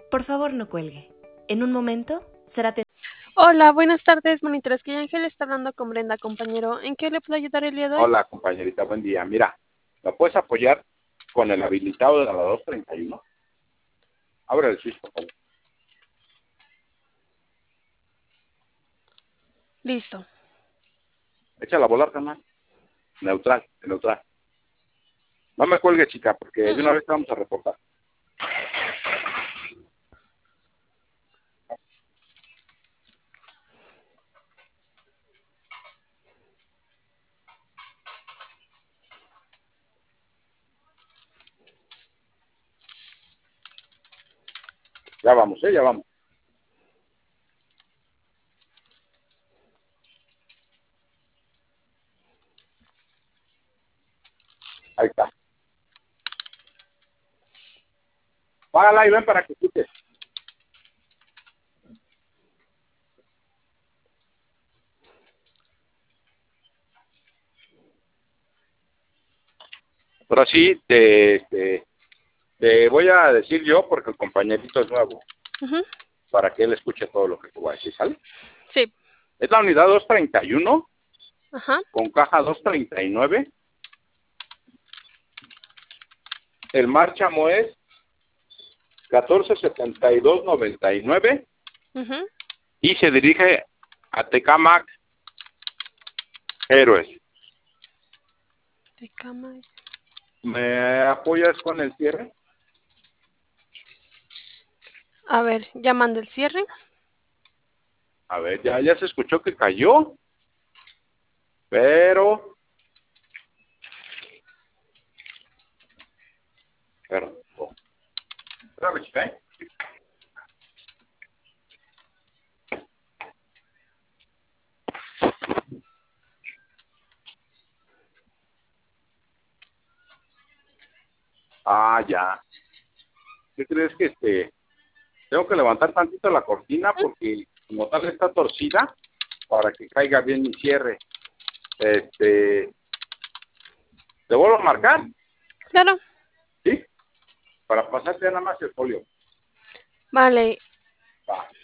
Por favor, no cuelgue. En un momento será atendido. Hola, buenas tardes, monitores. Que Ángel está hablando con Brenda, compañero. ¿En qué le puedo ayudar el día de hoy? Hola, compañerita, buen día. Mira, ¿me puedes apoyar con el habilitado de la 231? Abre el switch, por favor. Listo. Échala a volar, carnal. Neutral, neutral. No me cuelgue, chica, porque de una vez te vamos a reportar. Ya vamos, ya vamos. Ahí está. Págala y ven para que escuches. Pero sí, te voy a decir yo, porque el compañerito es nuevo, para que él escuche todo lo que te voy a decir, ¿sale? Sí. Es la unidad 231, Ajá. con caja 239. El márchamo es 147299 y se dirige a Tecamac Héroes. Tecamac. ¿Me apoyas con el cierre? A ver, ya mando el cierre. A ver, ya se escuchó que cayó, pero oh. Espérame, chica, ¿eh? Ah, ya. ¿Qué crees que tengo que levantar tantito la cortina porque como tal está torcida para que caiga bien mi cierre? ¿Te vuelvo a marcar? Claro. ¿Sí? Para pasarte nada más el folio. Vale. Va.